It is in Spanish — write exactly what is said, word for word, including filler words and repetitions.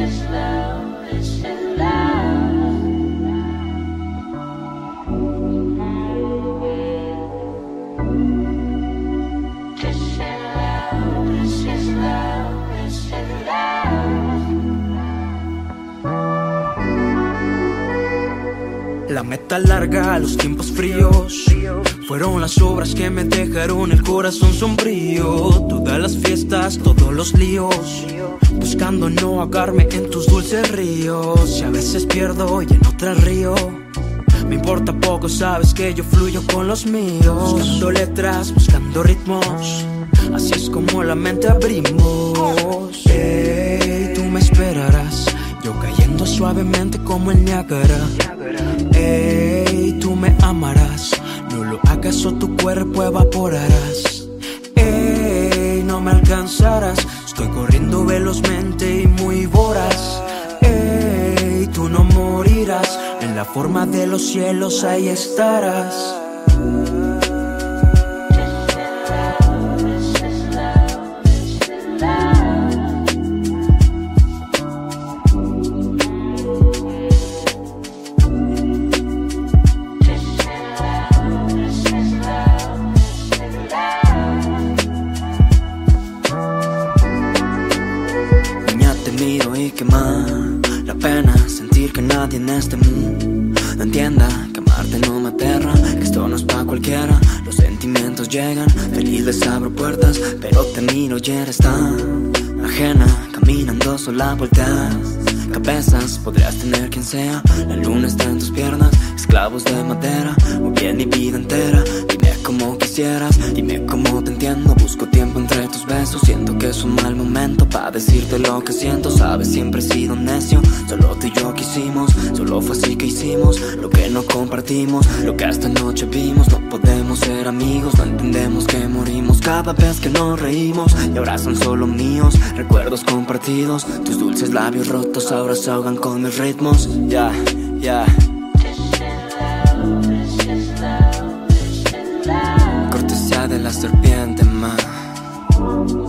La meta larga, los tiempos fríos fueron las obras que me dejaron el corazón sombrío. Todas las fiestas, todos los líos, buscando no ahogarme en tus dulces ríos. Y a veces pierdo y en otras río. Me importa poco, sabes que yo fluyo con los míos. Buscando letras, buscando ritmos, así es como la mente abrimos. Hey, tú me esperarás, yo cayendo suavemente como el Niágara. Ey, tú me amarás, no lo hagas o tu cuerpo evaporarás. Ey, no me alcanzarás, estoy corriendo velozmente y muy voraz. Ey, tú no morirás, en la forma de los cielos ahí estarás. Y quema la pena sentir que nadie en este mundo no entienda que amarte no me aterra, que esto no es pa' cualquiera. Los sentimientos llegan, feliz les abro puertas, pero te miro y eres tan ajena, caminando sola volteas cabezas. Podrías tener quien sea, la luna está en tus piernas, esclavos de madera, o bien mi vida entera. Dime como quisieras, dime cómo te entiendo. Busco tiempo entre tus besos, siento que es un mal momento para decirte lo que siento. Sabes, siempre he sido necio, solo tú y yo quisimos, solo fue así que hicimos lo que no compartimos, lo que esta noche vimos. No podemos ser amigos, no entendemos que morimos cada vez que nos reímos, y ahora son solo míos recuerdos compartidos. Tus dulces labios rotos ahora se ahogan con mis ritmos. Ya, yeah, ya yeah. Cortesía de la serpiente, ma.